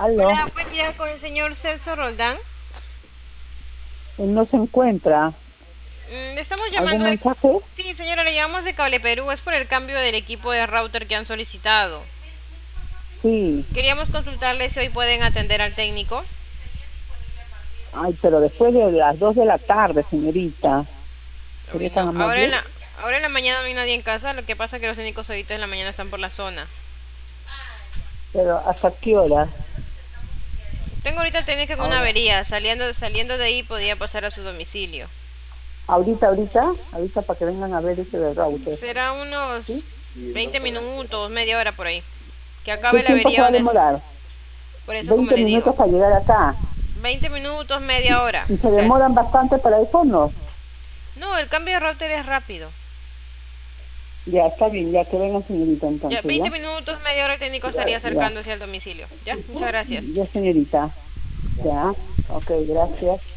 Aló, Hola, buen día con el señor Celso Roldán. él no se encuentra. Le estamos ¿Algún llamando de... mensaje? Sí, señora, le llamamos de Cable Perú. Es por el cambio del equipo de router que han solicitado. Sí. Queríamos consultarle si hoy pueden atender al técnico. Ay, pero después de las 2 de la tarde, señorita. Uy, ¿Sería tan no. amable? Ahora en la mañana no hay nadie en casa. Lo que pasa es que los técnicos ahorita en la mañana están por la zona. Pero ¿hasta qué hora? Tengo ahorita el técnico en una Ahora, avería. Saliendo de ahí podía pasar a su domicilio. ahorita para que vengan a ver ese del router. Será unos ¿Sí? 20 minutos, media hora por ahí. Que ¿Qué acabe la tiempo se avería va a donde es. demorar? Por eso, como 20 le digo. minutos para llegar acá. 20 minutos, media hora. ¿Y se O sea, demoran bastante para eso? No. no, el cambio de router es rápido. Ya, está bien, ya que vengan, señorita, Ya, entonces, 20 ¿ya? minutos, media hora el técnico Ya, estaría ya, acercándose al domicilio. Ya, muchas gracias. ya, señorita. Ya, ok, gracias.